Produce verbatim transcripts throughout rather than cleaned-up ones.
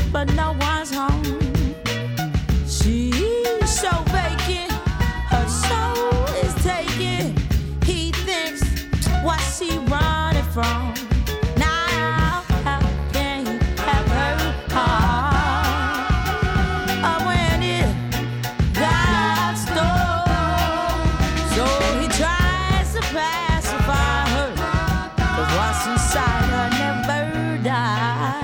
but no one's home. She's so vacant, her soul is taken. He thinks, what's she running from? Now, how can he have her heart? Oh, when it got stole, so he tries to pacify her, 'cause what's inside her never dies.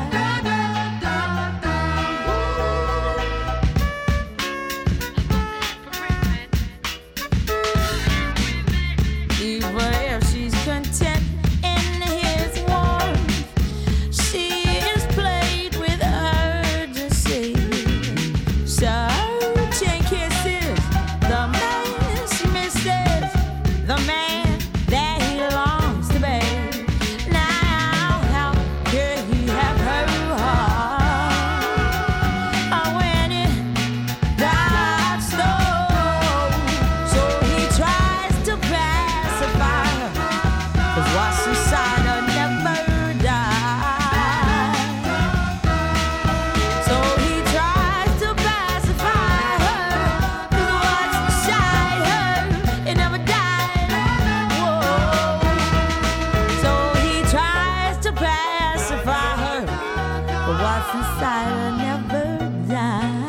Even if she's content in his warmth, she is played with urgency. Searching kisses, the man misses the man that he longs to be. Now, how could he have her heart? Oh, when it got stole, so he tries to pacify her, 'cause what's inside her never dies. So he tries to pacify her, 'cause what's inside her, it never died. Whoa. So he tries to pacify her, but what's inside her never dies.